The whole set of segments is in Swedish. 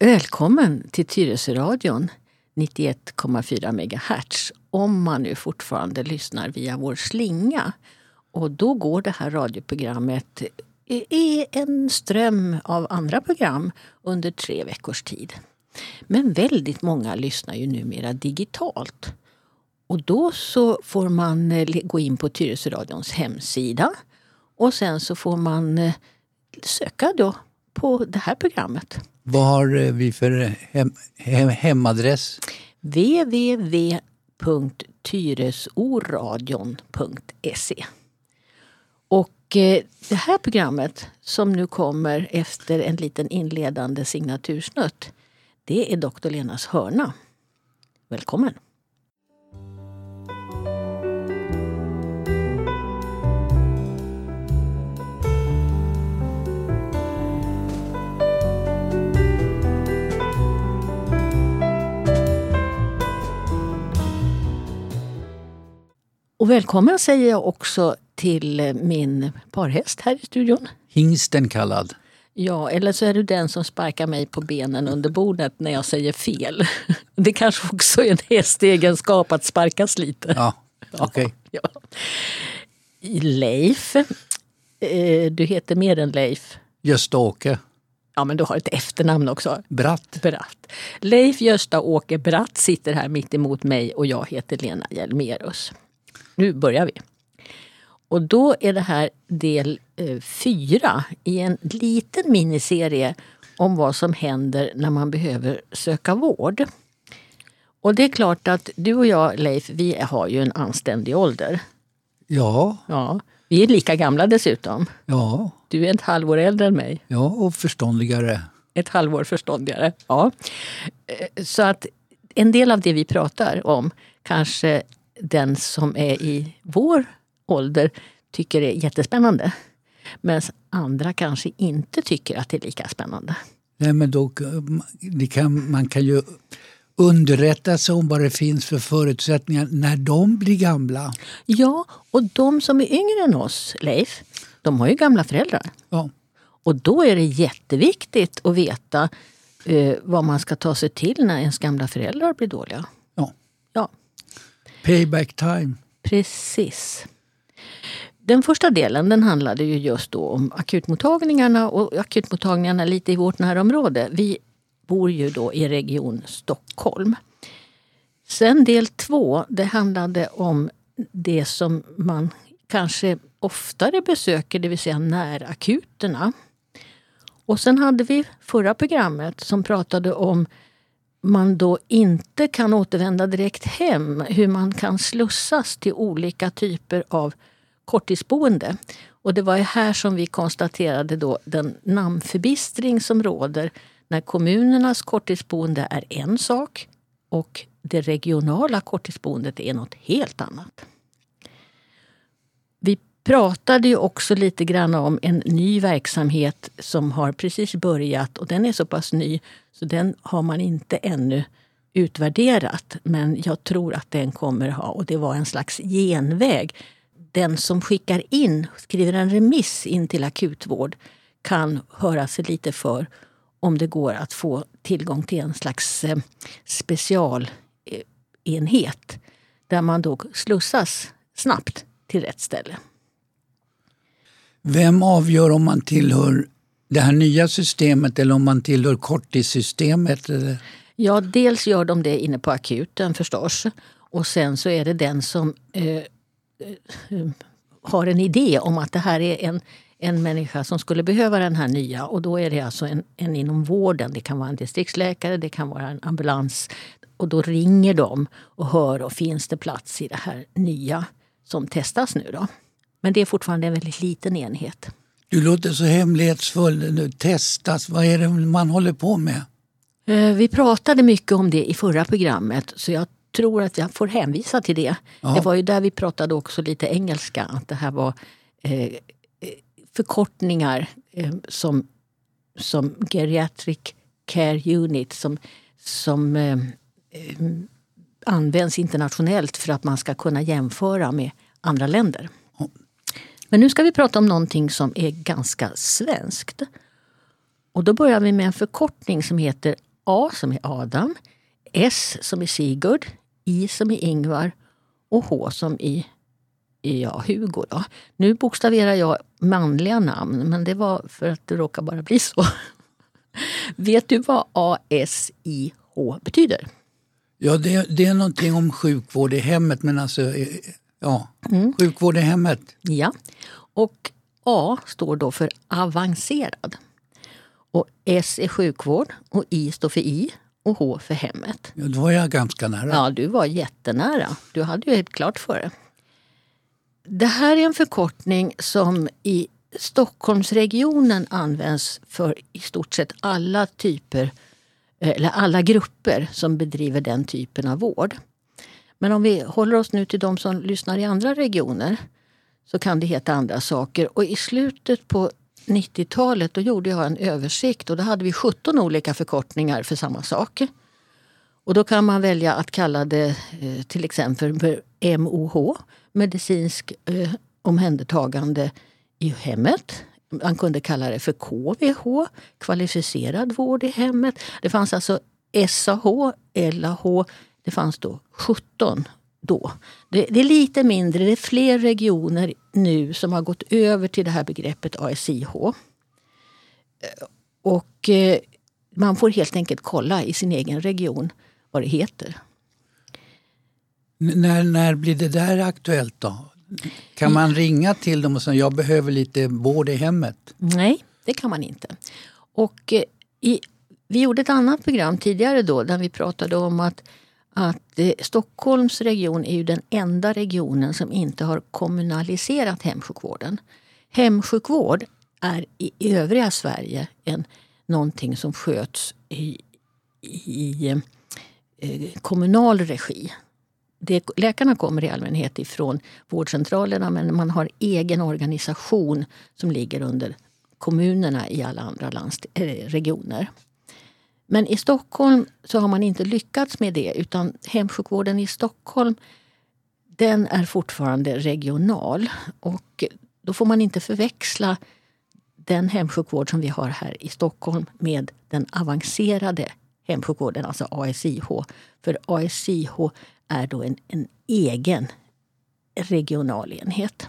Välkommen till Tyresöradion 91,4 MHz om man nu fortfarande lyssnar via vår slinga. Och då går det här radioprogrammet i en ström av andra program under 3 veckors tid. Men väldigt många lyssnar ju numera digitalt. Och då så får man gå in på Tyresöradions hemsida och sen så får man söka då på det här programmet. Vad har vi för hemadress? www.tyresoradion.se. Och det här programmet som nu kommer efter en liten inledande signatursnutt, det är Dr. Lenas hörna. Välkommen! Och välkommen säger jag också till min parhäst här i studion. Hingsten kallad. Ja, eller så är du den som sparkar mig på benen under bordet när jag säger fel. Det kanske också är en hästegenskap att sparkas lite. Ja, okej. Ja. Leif, du heter mer än Leif. Gösta-Åke. Ja, men du har ett efternamn också. Bratt. Leif Gösta-Åke Bratt sitter här mitt emot mig och jag heter Lena Hjelmerus. Nu börjar vi. Och då är det här del 4 i en liten miniserie om vad som händer när man behöver söka vård. Och det är klart att du och jag, Leif, vi har ju en anständig ålder. Ja. Ja, vi är lika gamla dessutom. Ja. Du är ett halvår äldre än mig. Ja, och förståndigare. Ett halvår förståndigare, ja. Så att en del av det vi pratar om kanske den som är i vår ålder tycker är jättespännande. Men andra kanske inte tycker att det är lika spännande. Nej, men då, man kan ju underrätta sig om vad det finns för förutsättningar när de blir gamla. Ja, och de som är yngre än oss, Leif, de har ju gamla föräldrar. Ja. Och då är det jätteviktigt att veta vad man ska ta sig till när ens gamla föräldrar blir dåliga. Ja. Payback time. Precis. Den första delen den handlade ju just då om akutmottagningarna och akutmottagningarna lite i vårt närområde. Vi bor ju då i region Stockholm. Sen del 2, det handlade om det som man kanske oftare besöker, det vill säga närakuterna. Och sen hade vi förra programmet som pratade om man då inte kan återvända direkt hem, hur man kan slussas till olika typer av korttidsboende. Och det var här som vi konstaterade då den namnförbistring som råder när kommunernas korttidsboende är en sak och det regionala korttidsboendet är något helt annat. Vi pratade ju också lite grann om en ny verksamhet som har precis börjat och den är så pass ny så den har man inte ännu utvärderat. Men jag tror att den kommer ha, och det var en slags genväg. Den som skickar in, skriver en remiss in till akutvård kan höra sig lite för om det går att få tillgång till en slags specialenhet där man då slussas snabbt till rätt ställe. Vem avgör om man tillhör det här nya systemet eller om man tillhör korttidssystemet? Eller? Ja, dels gör de det inne på akuten förstås. Och sen så är det den som har en idé om att det här är en människa som skulle behöva den här nya. Och då är det alltså en inom vården. Det kan vara en distriktsläkare, det kan vara en ambulans. Och då ringer de och hör och finns det plats i det här nya som testas nu då. Men det är fortfarande en väldigt liten enhet. Du låter så hemlighetsfull. Nu testas. Vad är det man håller på med? Vi pratade mycket om det i förra programmet så jag tror att jag får hänvisa till det. Ja. Det var ju där vi pratade också lite engelska. Att det här var förkortningar som Geriatric Care Unit som används internationellt för att man ska kunna jämföra med andra länder. Ja. Men nu ska vi prata om någonting som är ganska svenskt. Och då börjar vi med en förkortning som heter A som är Adam, S som är Sigurd, I som är Ingvar och H som i Hugo. Då. Nu bokstaverar jag manliga namn, men det var för att det råkar bara bli så. Vet du vad ASIH betyder? Ja, det är någonting om sjukvård i hemmet, men alltså, sjukvård i hemmet. Ja, och A står då för avancerad. Och S är sjukvård och I står för I och H för hemmet. Ja, då var jag ganska nära. Ja, du var jättenära. Du hade ju helt klart för det. Det här är en förkortning som i Stockholmsregionen används för i stort sett alla typer eller alla grupper som bedriver den typen av vård. Men om vi håller oss nu till de som lyssnar i andra regioner så kan det heta andra saker. Och i slutet på 90-talet då gjorde jag en översikt och då hade vi 17 olika förkortningar för samma sak. Och då kan man välja att kalla det till exempel för MOH, medicinsk omhändertagande i hemmet. Man kunde kalla det för KVH, kvalificerad vård i hemmet. Det fanns alltså SAH, LAH, det fanns då 17 då. Det är lite mindre, det är fler regioner nu som har gått över till det här begreppet ASIH. Och man får helt enkelt kolla i sin egen region vad det heter. När blir det där aktuellt då? Kan man ringa till dem och säga jag behöver lite vård i hemmet? Nej, det kan man inte. Och vi gjorde ett annat program tidigare då där vi pratade om att Stockholms region är ju den enda regionen som inte har kommunaliserat hemsjukvården. Hemsjukvård är i övriga Sverige någonting som sköts i kommunal regi. Läkarna kommer i allmänhet ifrån vårdcentralerna men man har egen organisation som ligger under kommunerna i alla andra regioner. Men i Stockholm så har man inte lyckats med det utan hemsjukvården i Stockholm den är fortfarande regional och då får man inte förväxla den hemsjukvård som vi har här i Stockholm med den avancerade hemsjukvården, alltså ASIH. För ASIH är då en egen regional enhet.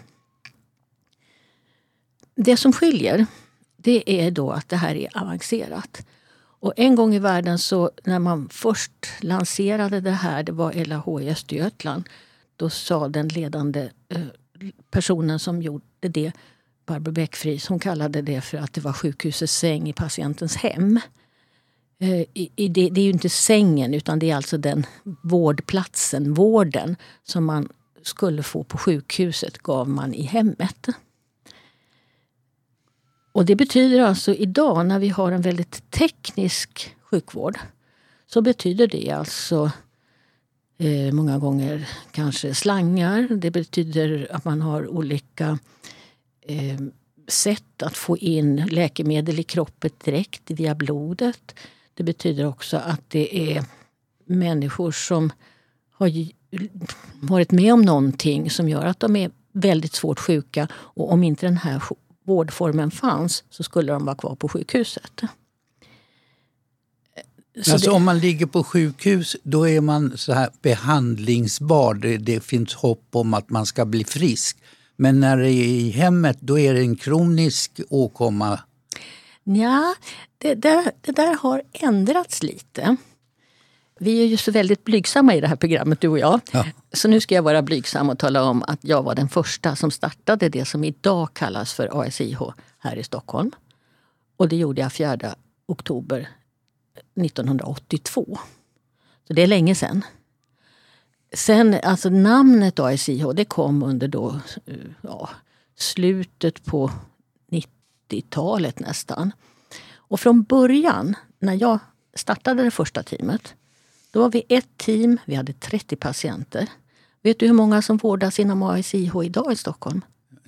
Det som skiljer det är då att det här är avancerat. Och en gång i världen så när man först lanserade det här, det var LAH i Östergötland, då sa den ledande personen som gjorde det, Barbro Bäckfries, hon kallade det för att det var sjukhusets säng i patientens hem. Det är ju inte sängen utan det är alltså den vårdplatsen, vården som man skulle få på sjukhuset gav man i hemmet. Och det betyder alltså idag när vi har en väldigt teknisk sjukvård så betyder det alltså många gånger kanske slangar. Det betyder att man har olika sätt att få in läkemedel i kroppen direkt via blodet. Det betyder också att det är människor som har varit med om någonting som gör att de är väldigt svårt sjuka och om inte den här vårdformen fanns så skulle de vara kvar på sjukhuset. Alltså om man ligger på sjukhus då är man så här behandlingsbar. Det finns hopp om att man ska bli frisk. Men när det är i hemmet då är det en kronisk åkomma. Ja, det där har ändrats lite. Vi är ju så väldigt blygsamma i det här programmet, du och jag. Ja. Så nu ska jag vara blygsam och tala om att jag var den första som startade det som idag kallas för ASIH här i Stockholm. Och det gjorde jag 4 oktober 1982. Så det är länge sedan. Sen, alltså namnet ASIH, det kom under då, slutet på 90-talet nästan. Och från början, när jag startade det första teamet, då var vi ett team, vi hade 30 patienter. Vet du hur många som vårdas inom ASIH idag i Stockholm?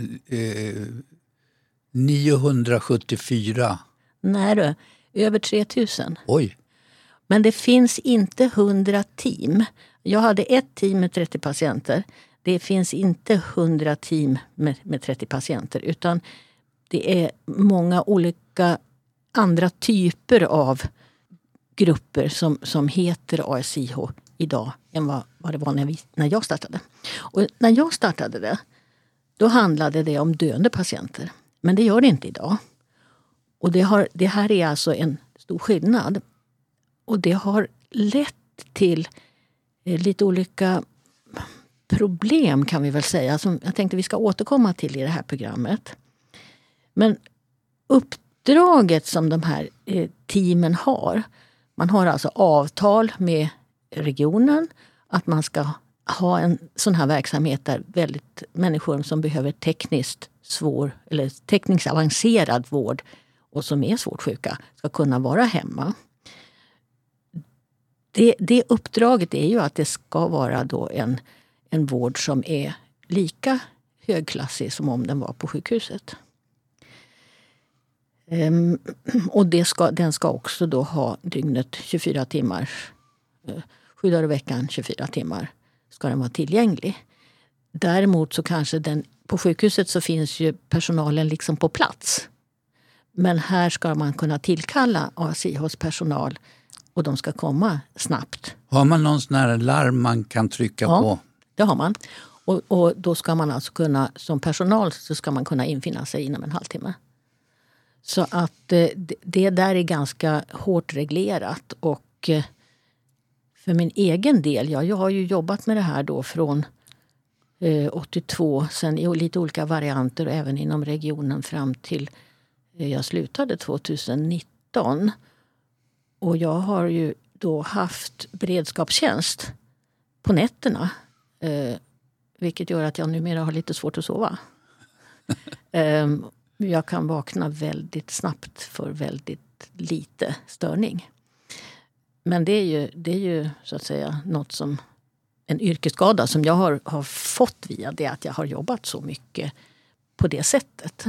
974. Nej du, över 3000. Oj. Men det finns inte 100 team. Jag hade ett team med 30 patienter. Det finns inte 100 team med 30 patienter. Utan det är många olika andra typer av grupper som heter ASIH idag än vad det var när jag startade. Och när jag startade det, då handlade det om döende patienter. Men det gör det inte idag. Och det här är alltså en stor skillnad. Och det har lett till lite olika problem kan vi väl säga. Som jag tänkte vi ska återkomma till i det här programmet. Men uppdraget som de här teamen har. Man har alltså avtal med regionen att man ska ha en sån här verksamhet där väldigt människor som behöver tekniskt avancerad vård och som är svårt sjuka ska kunna vara hemma. Det uppdraget är ju att det ska vara då en vård som är lika högklassig som om den var på sjukhuset. Och den ska också då ha dygnet 24 timmar, 7 dagar i veckan, 24 timmar ska den vara tillgänglig. Däremot så kanske på sjukhuset så finns ju personalen liksom på plats. Men här ska man kunna tillkalla ASIHs personal och de ska komma snabbt. Har man någon sån här larm man kan trycka på? Ja, det har man. Och då ska man alltså kunna, som personal så ska man kunna infinna sig inom en halvtimme. Så att det där är ganska hårt reglerat. Och för min egen del, jag har ju jobbat med det här då från 82, sen i lite olika varianter och även inom regionen fram till jag slutade 2019. Och jag har ju då haft beredskapstjänst på nätterna. Vilket gör att jag numera har lite svårt att sova. Jag kan vakna väldigt snabbt för väldigt lite störning. Men det är ju så att säga något som en yrkesskada som jag har fått via det att jag har jobbat så mycket på det sättet.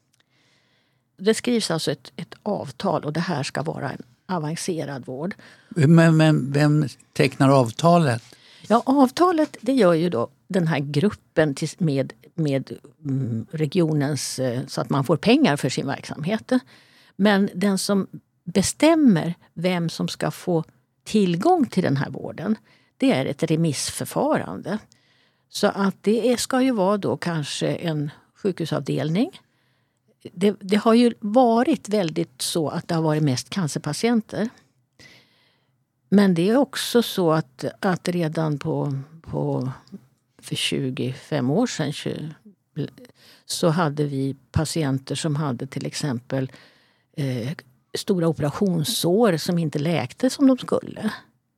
Det skrivs alltså ett avtal och det här ska vara en avancerad vård. Men vem tecknar avtalet? Ja, avtalet det gör ju då den här gruppen med regionens så att man får pengar för sin verksamhet. Men den som bestämmer vem som ska få tillgång till den här vården, det är ett remissförfarande. Så att det ska ju vara då kanske en sjukhusavdelning. Det har ju varit väldigt så att det har varit mest cancerpatienter. Men det är också så att redan för 25 år sedan så hade vi patienter som hade till exempel stora operationssår som inte läkte som de skulle.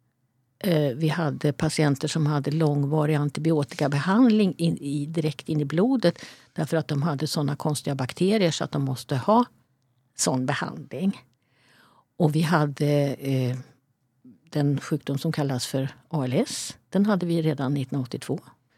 Vi hade patienter som hade långvarig antibiotikabehandling direkt in i blodet därför att de hade sådana konstiga bakterier så att de måste ha sån behandling. Och vi hade den sjukdom som kallas för ALS. Den hade vi redan 1982.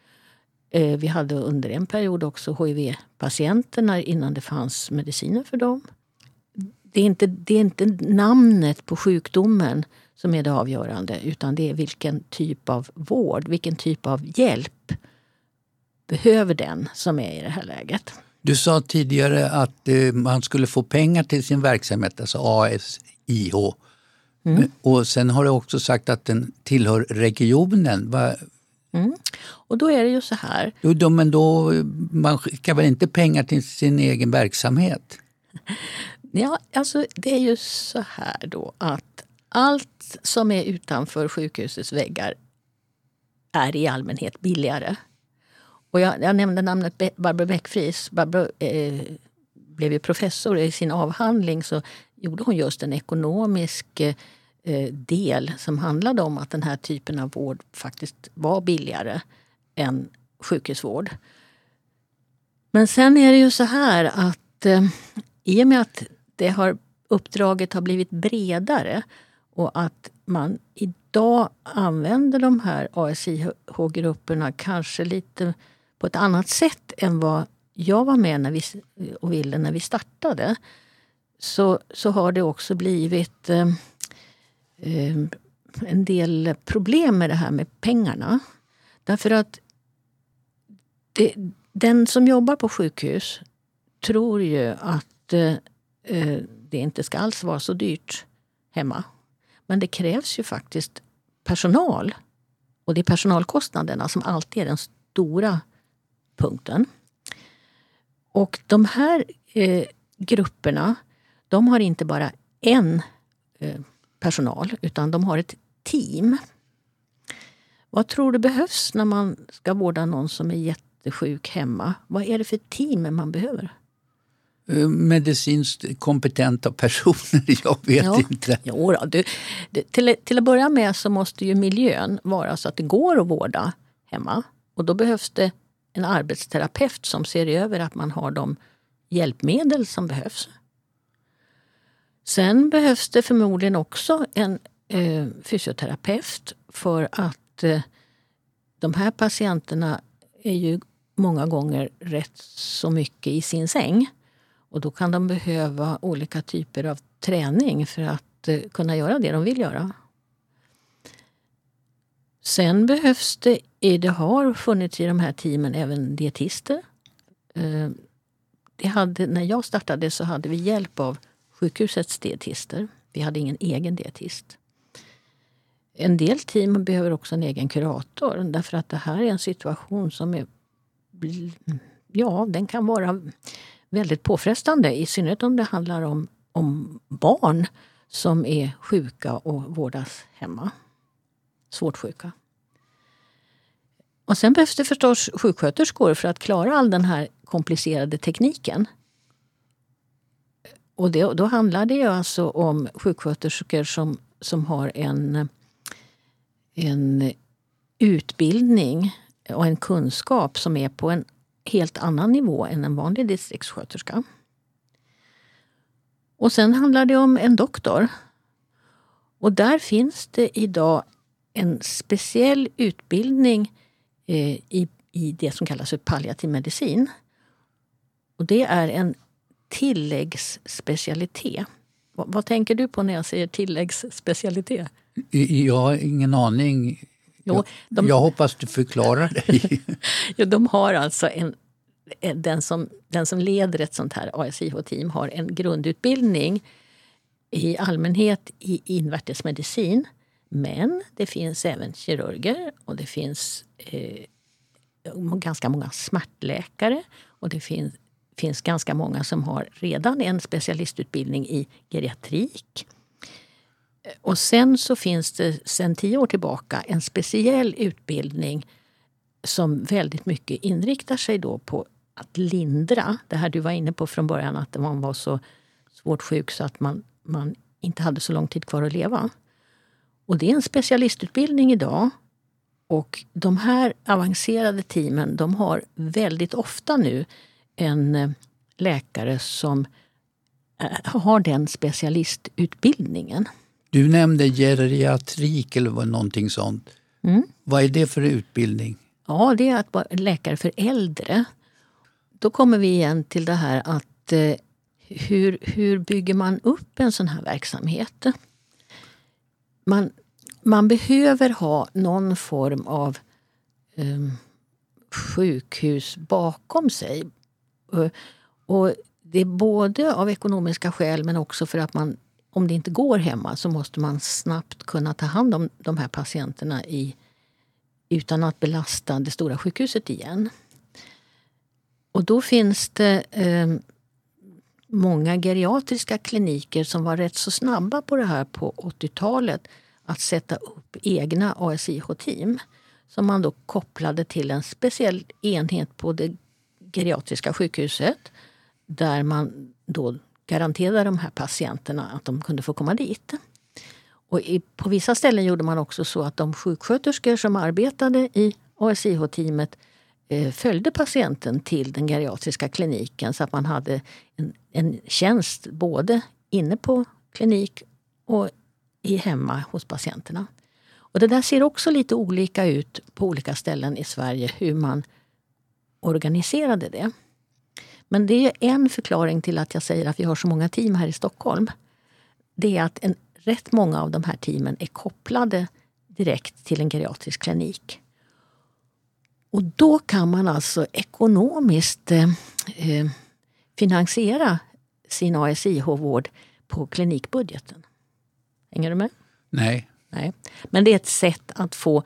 Vi hade under en period också HIV-patienterna innan det fanns mediciner för dem. Det är inte namnet på sjukdomen som är det avgörande utan det är vilken typ av vård, vilken typ av hjälp behöver den som är i det här läget. Du sa tidigare att man skulle få pengar till sin verksamhet, alltså ASIH. Och sen har du också sagt att den tillhör regionen. Och då är det ju så här. Men då man skickar väl inte pengar till sin egen verksamhet? Ja, alltså det är ju så här då att allt som är utanför sjukhusets väggar är i allmänhet billigare. Och jag nämnde namnet Barbro Beck-Friis. Barbro blev ju professor i sin avhandling så gjorde hon just en ekonomisk del som handlade om att den här typen av vård faktiskt var billigare än sjukhusvård. Men sen är det ju så här att i och med att uppdraget har blivit bredare och att man idag använder de här ASIH-grupperna kanske lite på ett annat sätt än vad jag var med när vi startade så har det också blivit en del problem med det här med pengarna. Därför att den som jobbar på sjukhus tror ju att det inte ska alls vara så dyrt hemma. Men det krävs ju faktiskt personal. Och det är personalkostnaderna som alltid är den stora punkten. Och de här grupperna, de har inte bara en personal utan de har ett team. Vad tror du behövs när man ska vårda någon som är jättesjuk hemma? Vad är det för team man behöver? Medicinskt kompetenta personer, jag vet inte. Jo då, till att börja med så måste ju miljön vara så att det går att vårda hemma. Och då behövs det en arbetsterapeut som ser över att man har de hjälpmedel som behövs. Sen behövs det förmodligen också en fysioterapeut för att de här patienterna är ju många gånger rätt så mycket i sin säng. Och då kan de behöva olika typer av träning för att kunna göra det de vill göra. Sen behövs det har funnits i de här teamen även dietister. När jag startade så hade vi hjälp av sjukhusets dietister. Vi hade ingen egen dietist. En del team behöver också en egen kurator därför att det här är en situation som är, den kan vara väldigt påfrestande, i synnerhet om det handlar om barn som är sjuka och vårdas hemma. Svårt sjuka. Och sen behövs det förstås sjuksköterskor för att klara all den här komplicerade tekniken. Och då handlar det ju alltså om sjuksköterskor som har en utbildning och en kunskap som är på en helt annan nivå än en vanlig distriktssköterska. Och sen handlar det om en doktor. Och där finns det idag en speciell utbildning i det som kallas för palliativ medicin. Och det är en tilläggsspecialitet. Vad tänker du på när jag säger tilläggsspecialitet? Jag har ingen aning. Jo, jag hoppas du förklarar dig. Jo, de har alltså den som leder ett sånt här ASIH-team har en grundutbildning i allmänhet i invärtesmedicin. Men det finns även kirurger och det finns ganska många smärtläkare och det finns ganska många som har redan en specialistutbildning i geriatrik. Och sen så finns det sedan 10 år tillbaka en speciell utbildning som väldigt mycket inriktar sig då på att lindra. Det här du var inne på från början, att man var så svårt sjuk så att man inte hade så lång tid kvar att leva. Och det är en specialistutbildning idag. Och de här avancerade teamen, de har väldigt ofta nu en läkare som har den specialistutbildningen. Du nämnde geriatrik eller någonting sånt. Mm. Vad är det för utbildning? Ja, det är att vara läkare för äldre. Då kommer vi igen till det här att hur bygger man upp en sån här verksamhet? Man behöver ha någon form av sjukhus bakom sig. Och det är både av ekonomiska skäl men också för att om det inte går hemma så måste man snabbt kunna ta hand om de här patienterna utan att belasta det stora sjukhuset igen. Och då finns det många geriatriska kliniker som var rätt så snabba på det här på 80-talet att sätta upp egna ASIH-team som man då kopplade till en speciell enhet på det geriatriska sjukhuset där man då garanterade de här patienterna att de kunde få komma dit. Och på vissa ställen gjorde man också så att de sjuksköterskor som arbetade i ASIH-teamet följde patienten till den geriatriska kliniken så att man hade en tjänst både inne på klinik och hemma hos patienterna. Och det där ser också lite olika ut på olika ställen i Sverige hur man organiserade det. Men det är en förklaring till att jag säger att vi har så många team här i Stockholm. Det är att rätt många av de här teamen är kopplade direkt till en geriatrisk klinik. Och då kan man alltså ekonomiskt finansiera sin ASIH-vård på klinikbudgeten. Hänger du med? Nej. Men det är ett sätt att få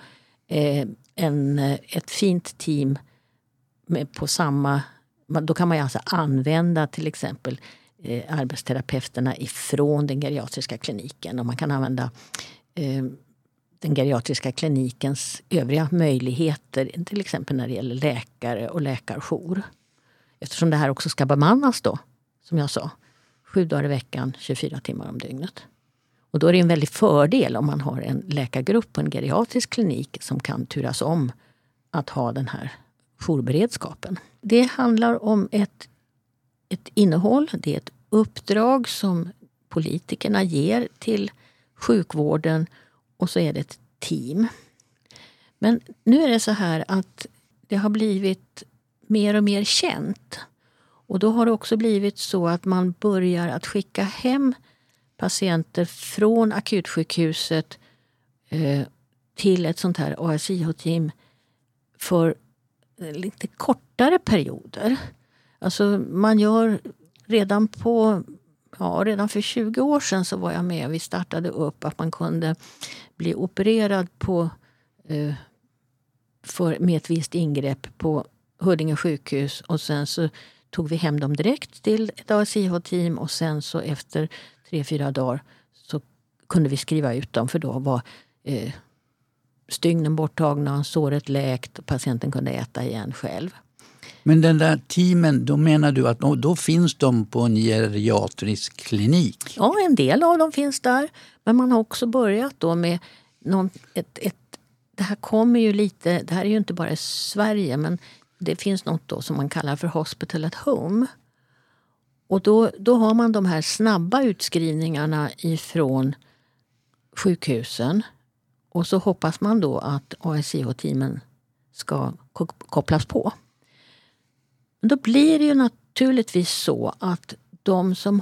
ett fint team på samma... Då kan man ju alltså använda till exempel arbetsterapeuterna ifrån den geriatriska kliniken. Och man kan använda den geriatriska klinikens övriga möjligheter. Till exempel när det gäller läkare och läkarjour. Eftersom det här också ska bemannas då, som jag sa. 7 dagar i veckan, 24 timmar om dygnet. Och då är det en väldig fördel om man har en läkargrupp på en geriatrisk klinik som kan turas om att ha den här jourberedskapen. Det handlar om ett innehåll, det är ett uppdrag som politikerna ger till sjukvården och så är det ett team. Men nu är det så här att det har blivit mer och mer känt. Och då har det också blivit så att man börjar att skicka hem patienter från akutsjukhuset till ett sånt här ASIH-team för lite kortare perioder. Alltså man gör redan för 20 år sedan så var jag med. Vi startade upp att man kunde bli opererad med ett visst ingrepp på Huddinge sjukhus och sen så tog vi hem dem direkt till ett ASIH-team och sen så efter 3-4 dagar så kunde vi skriva ut dem för då var stygnen borttagna, såret läkt och patienten kunde äta igen själv. Men den där teamen, då menar du att då finns de på en geriatrisk klinik? Ja, en del av dem finns där. Men man har också börjat då med det här kommer ju lite, det här är ju inte bara i Sverige men det finns något då som man kallar för Hospital at Home. Och då har man de här snabba utskrivningarna ifrån sjukhusen. Och så hoppas man då att ASIH-teamen ska kopplas på. Men då blir det ju naturligtvis så att de som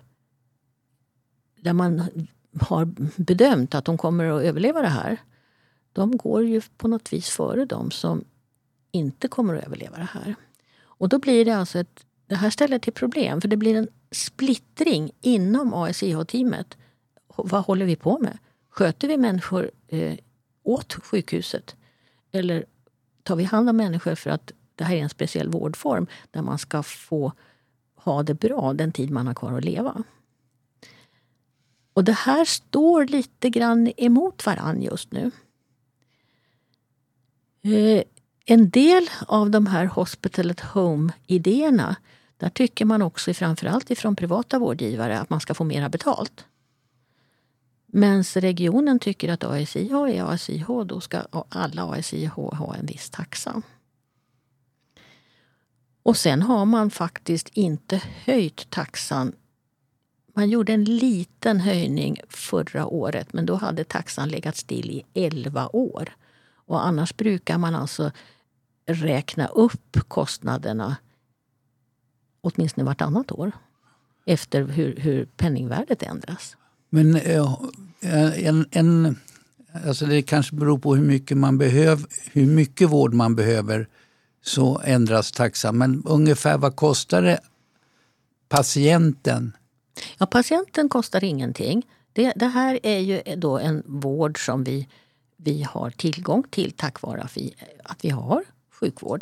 där man har bedömt att de kommer att överleva det här, de går ju på något vis före de som inte kommer att överleva det här. Och då blir det alltså det här ställer till problem för det blir en splittring inom ASIH-teamet. Vad håller vi på med? Sköter vi människor åt sjukhuset? Eller tar vi hand om människor för att det här är en speciell vårdform där man ska få ha det bra den tid man har kvar att leva? Och det här står lite grann emot varann just nu. En del av de här Hospital at Home-idéerna, där tycker man också framförallt ifrån privata vårdgivare att man ska få mera betalt. Men regionen tycker att ASIH är ASIH, då ska alla ASIH ha en viss taxa. Och sen har man faktiskt inte höjt taxan. Man gjorde en liten höjning förra året men då hade taxan legat still i 11 år. Och annars brukar man alltså räkna upp kostnaderna åtminstone vartannat år efter hur penningvärdet ändras. Men alltså det kanske beror på hur mycket vård man behöver så ändras taxan. Men ungefär vad kostar det patienten? Ja, patienten kostar ingenting. Det här är ju då en vård som vi har tillgång till tack vare att vi har sjukvård.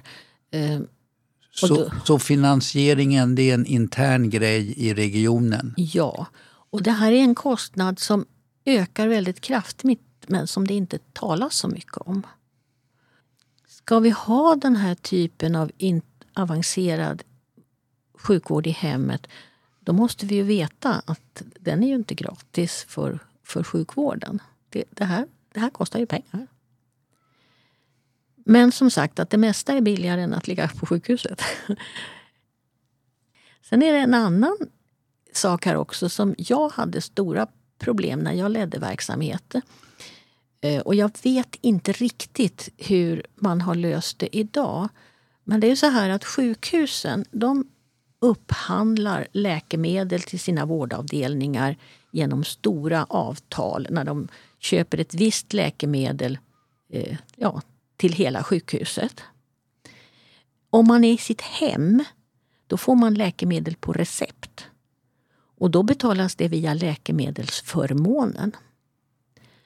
Så finansieringen, det är en intern grej i regionen? Ja, och det här är en kostnad som ökar väldigt kraftigt men som det inte talas så mycket om. Ska vi ha den här typen av avancerad sjukvård i hemmet, då måste vi ju veta att den är ju inte gratis för sjukvården. Det här kostar ju pengar. Men som sagt att det mesta är billigare än att ligga på sjukhuset. Sen är det en annan sak här också som jag hade stora problem när jag ledde verksamhet. Och jag vet inte riktigt hur man har löst det idag. Men det är så här att sjukhusen, de upphandlar läkemedel till sina vårdavdelningar genom stora avtal när de köper ett visst läkemedel till hela sjukhuset. Om man är i sitt hem, då får man läkemedel på recept. Och då betalas det via läkemedelsförmånen.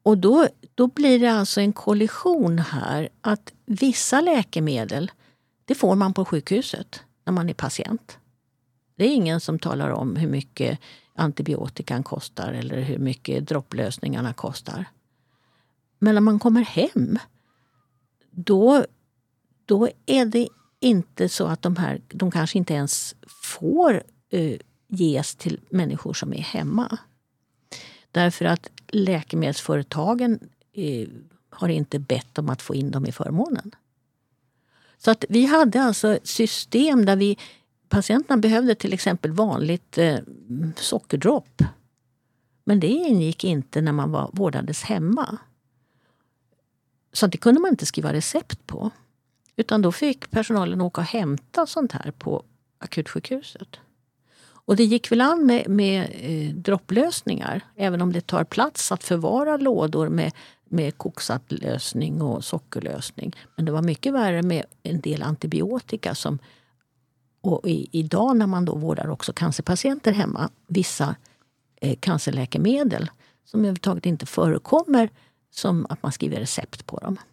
Och då blir det alltså en kollision här att vissa läkemedel, det får man på sjukhuset när man är patient. Det är ingen som talar om hur mycket antibiotikan kostar eller hur mycket dropplösningarna kostar. Men när man kommer hem, då är det inte så att de kanske inte ens får ges till människor som är hemma. Därför att läkemedelsföretagen har inte bett om att få in dem i förmånen. Så att vi hade alltså ett system där patienterna behövde till exempel vanligt sockerdropp. Men det ingick inte när man vårdades hemma. Så det kunde man inte skriva recept på. Utan då fick personalen åka och hämta sånt här på akutsjukhuset. Och det gick väl an med dropplösningar. Även om det tar plats att förvara lådor med koksaltlösning och sockerlösning. Men det var mycket värre med en del antibiotika och idag när man då vårdar också cancerpatienter hemma, vissa cancerläkemedel som överhuvudtaget inte förekommer som att man skriver recept på dem.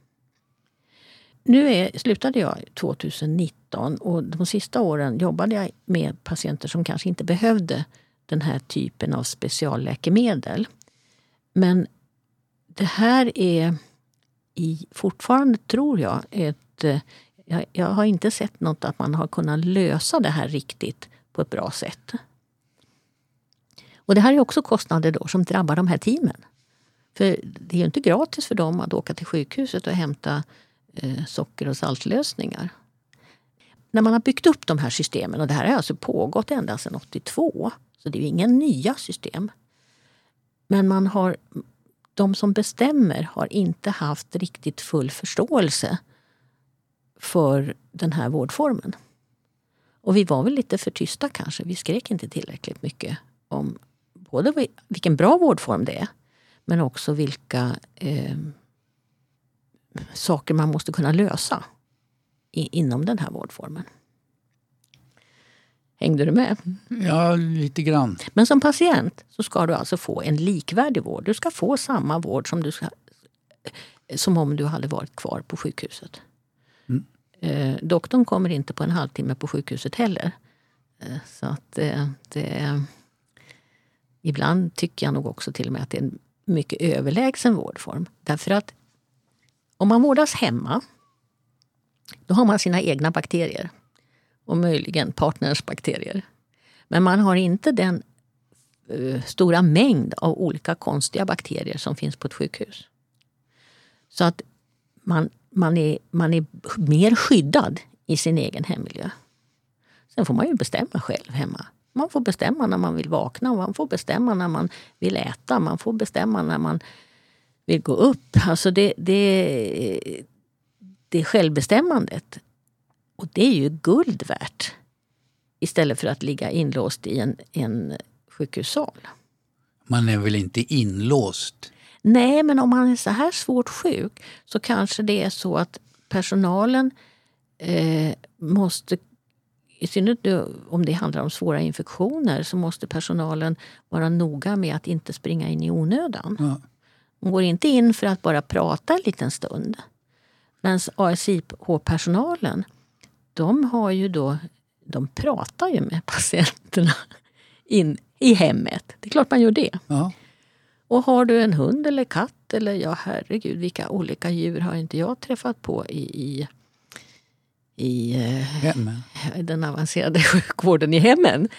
Nu slutade jag 2019 och de sista åren jobbade jag med patienter som kanske inte behövde den här typen av specialläkemedel. Men det här är fortfarande, tror jag, jag har inte sett något att man har kunnat lösa det här riktigt på ett bra sätt. Och det här är också kostnader då som drabbar de här teamen. För det är ju inte gratis för dem att åka till sjukhuset och hämta socker- och saltlösningar. När man har byggt upp de här systemen, och det här har alltså pågått ända sedan 82, så det är ju inga nya system. Men de som bestämmer har inte haft riktigt full förståelse för den här vårdformen. Och vi var väl lite för tysta kanske. Vi skrek inte tillräckligt mycket om både vilken bra vårdform det är, men också vilka saker man måste kunna lösa inom den här vårdformen. Hängde du med? Ja, lite grann. Men som patient så ska du alltså få en likvärdig vård. Du ska få samma vård som om du hade varit kvar på sjukhuset. Doktorn kommer inte på en halvtimme på sjukhuset heller. Så att ibland tycker jag nog också till och med att det är en mycket överlägsen vårdform. Därför att om man vårdas hemma, då har man sina egna bakterier. Och möjligen partners bakterier. Men man har inte den stora mängd av olika konstiga bakterier som finns på ett sjukhus. Så att man är mer skyddad i sin egen hemmiljö. Sen får man ju bestämma själv hemma. Man får bestämma när man vill vakna, man får bestämma när man vill äta, man får bestämma när man vill gå upp. Alltså det självbestämmandet. Och det är ju guld värt istället för att ligga inlåst i en sjukhussal. Man är väl inte inlåst? Nej, men om man är så här svårt sjuk så kanske det är så att personalen måste, i synnerhet om det handlar om svåra infektioner, så måste personalen vara noga med att inte springa in i onödan. Ja. De går inte in för att bara prata en liten stund. Men ASIH-personalen, de pratar ju med patienterna in i hemmet. Det är klart man gör det. Ja. Och har du en hund eller katt, eller herregud, vilka olika djur har inte jag träffat på i den avancerade sjukvården i hemmen.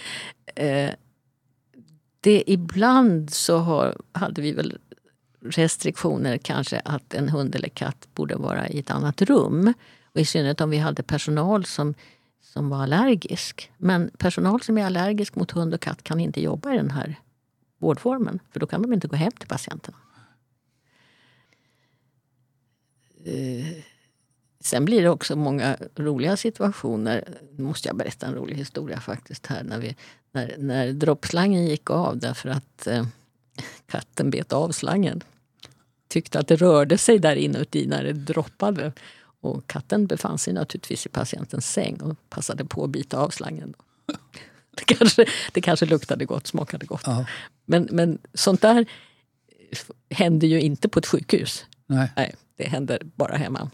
Ibland så hade vi väl restriktioner kanske att en hund eller katt borde vara i ett annat rum. Och i synnerhet om vi hade personal som var allergisk. Men personal som är allergisk mot hund och katt kan inte jobba i den här vårdformen. För då kan de inte gå hem till patienterna. Sen blir det också många roliga situationer. Nu måste jag berätta en rolig historia faktiskt här. När droppslangen gick av därför att katten bet av slangen. Tyckte att det rörde sig där inuti när det droppade. Och katten befann sig naturligtvis i patientens säng och passade på att bita av slangen. Det kanske luktade gott, smakade gott. Ja. Men sånt där händer ju inte på ett sjukhus. Nej, det händer bara hemma.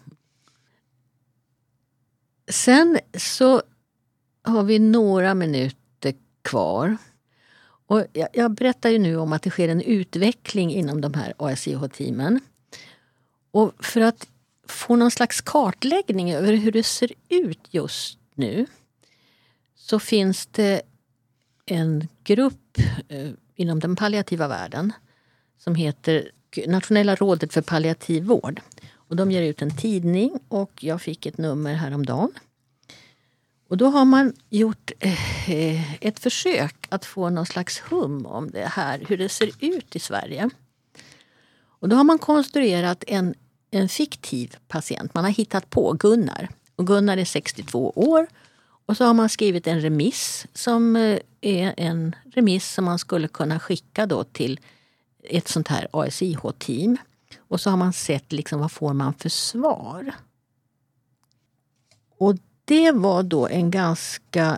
Sen så har vi några minuter kvar. Och jag berättar ju nu om att det sker en utveckling inom de här ASIH-teamen. Och för att få någon slags kartläggning över hur det ser ut just nu så finns det en grupp inom den palliativa världen som heter Nationella rådet för palliativ vård. Och de ger ut en tidning och jag fick ett nummer häromdagen. Och då har man gjort ett försök att få någon slags hum om det här, hur det ser ut i Sverige. Och då har man konstruerat en fiktiv patient. Man har hittat på Gunnar. Och Gunnar är 62 år. Och så har man skrivit en remiss som är en remiss som man skulle kunna skicka då till ett sånt här ASIH-team. Och så har man sett liksom vad får man för svar. Och det var då en ganska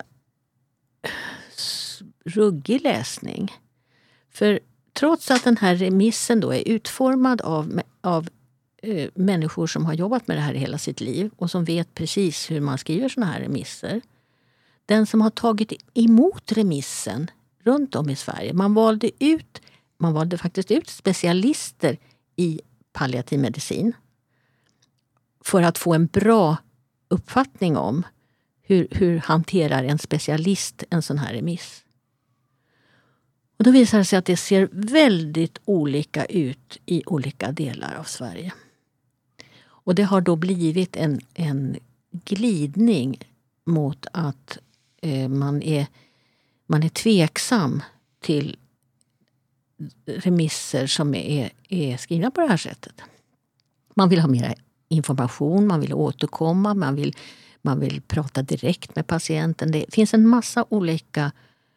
ruggig läsning. För trots att den här remissen då är utformad av människor som har jobbat med det här hela sitt liv och som vet precis hur man skriver såna här remisser. Den som har tagit emot remissen runt om i Sverige, man valde faktiskt ut specialister i palliativ medicin för att få en bra uppfattning om hur hanterar en specialist en sån här remiss. Och då visar det sig att det ser väldigt olika ut i olika delar av Sverige. Och det har då blivit en glidning mot att man är tveksam till remisser som är skrivna på det här sättet. Man vill ha mer information, man vill återkomma, man vill prata direkt med patienten. Det finns en massa olika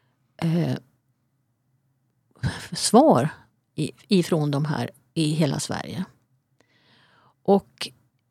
svar ifrån de här i hela Sverige. Och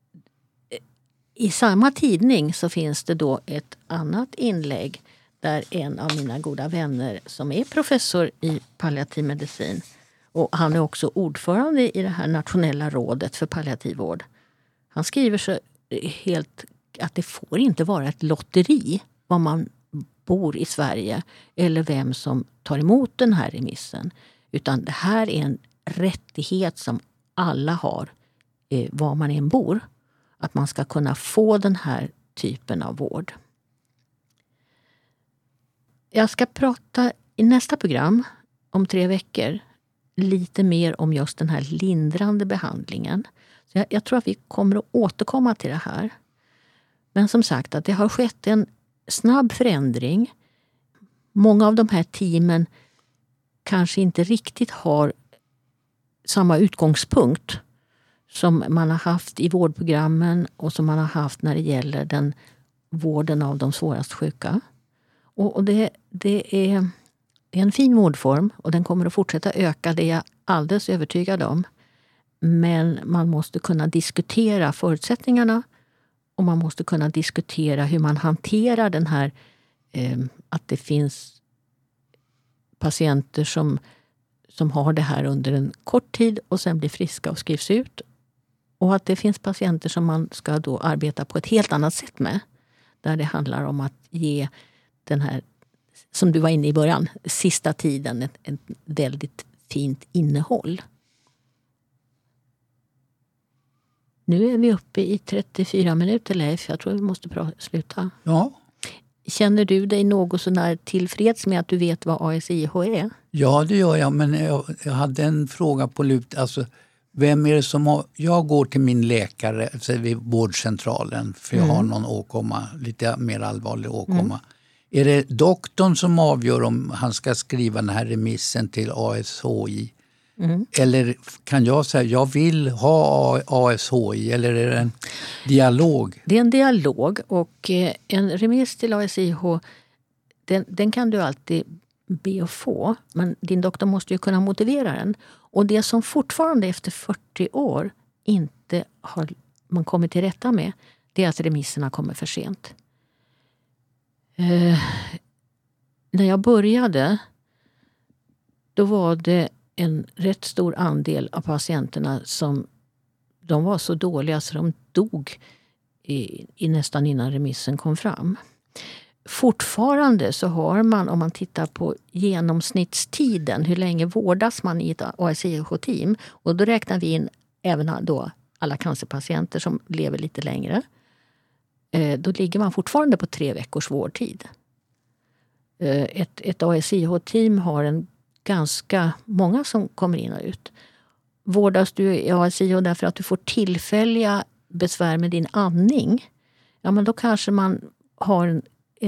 i samma tidning så finns det då ett annat inlägg där en av mina goda vänner som är professor i palliativ medicin och han är också ordförande i det här nationella rådet för palliativ vård. Han skriver så helt att det får inte vara ett lotteri var man bor i Sverige eller vem som tar emot den här remissen. Utan det här är en rättighet som alla har var man än bor. Att man ska kunna få den här typen av vård. Jag ska prata i nästa program om 3 veckor lite mer om just den här lindrande behandlingen. Så jag tror att vi kommer att återkomma till det här. Men som sagt att det har skett en snabb förändring. Många av de här teamen kanske inte riktigt har samma utgångspunkt som man har haft i vårdprogrammen och som man har haft när det gäller den vården av de svårast sjuka. Och det är en fin vårdform och den kommer att fortsätta öka, det är jag alldeles övertygad om. Men man måste kunna diskutera förutsättningarna och man måste kunna diskutera hur man hanterar den här att det finns patienter som har det här under en kort tid och sen blir friska och skrivs ut. Och att det finns patienter som man ska då arbeta på ett helt annat sätt med. Där det handlar om att ge den här, som du var inne i början, sista tiden ett väldigt fint innehåll. Nu är vi uppe i 34 minuter, Leif. Jag tror vi måste sluta. Ja. Känner du dig något sånär tillfreds med att du vet vad ASIH är? Ja, det gör jag. Men jag hade en fråga på lut. Alltså, vem är det som har... Jag går till min läkare vid vårdcentralen för jag har någon åkomma, lite mer allvarlig åkomma. Är det doktorn som avgör om han ska skriva den här remissen till ASHI? Eller kan jag säga jag vill ha ASHI eller är det en dialog? Det är en dialog och en remiss till ASIH den kan du alltid be att få. Men din doktor måste ju kunna motivera den. Och det som fortfarande efter 40 år inte har man kommit till rätta med det är att remisserna kommer för sent. När jag började då var det en rätt stor andel av patienterna som de var så dåliga så de dog i nästan innan remissen kom fram. Fortfarande så har man, om man tittar på genomsnittstiden, hur länge vårdas man i ett ASIH-team, och då räknar vi in även då alla cancerpatienter som lever lite längre. Då ligger man fortfarande på 3 veckors vårdtid. Ett ASIH-team har en ganska många som kommer in och ut. Vårdas du i ASIH därför att du får tillfälliga besvär med din andning, ja men då kanske man har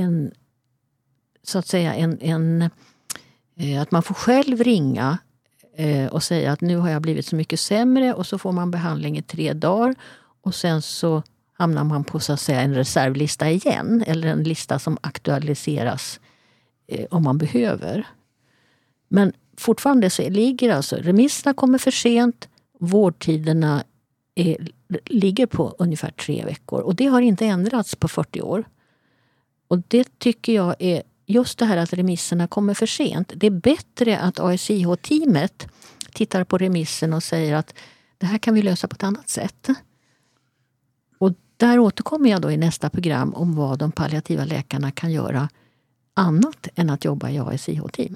att man får själv ringa och säga att nu har jag blivit så mycket sämre, och så får man behandling i 3 dagar och sen så hamnar man på så att säga en reservlista igen, eller en lista som aktualiseras om man behöver. Men fortfarande så ligger alltså remisserna kommer för sent, vårdtiderna ligger på ungefär 3 veckor, och det har inte ändrats på 40 år. Och det tycker jag är just det här att remisserna kommer för sent. Det är bättre att ASIH-teamet tittar på remissen och säger att det här kan vi lösa på ett annat sätt. Och där återkommer jag då i nästa program om vad de palliativa läkarna kan göra annat än att jobba i ASIH-team.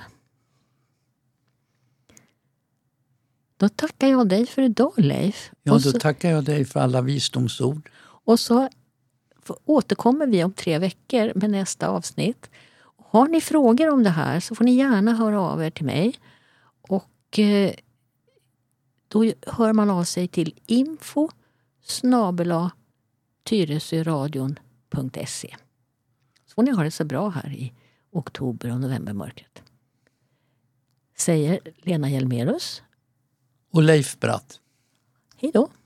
Då tackar jag dig för idag, Leif. Ja, då tackar jag dig för alla visdomsord. Och så återkommer vi om 3 veckor med nästa avsnitt. Har ni frågor om det här så får ni gärna höra av er till mig. Och då hör man av sig till info@tyresöradion.se. Så får ni ha det så bra här i oktober- och novembermörkret. Säger Lena Hjelmerus. Och Leif Bratt. Hej då!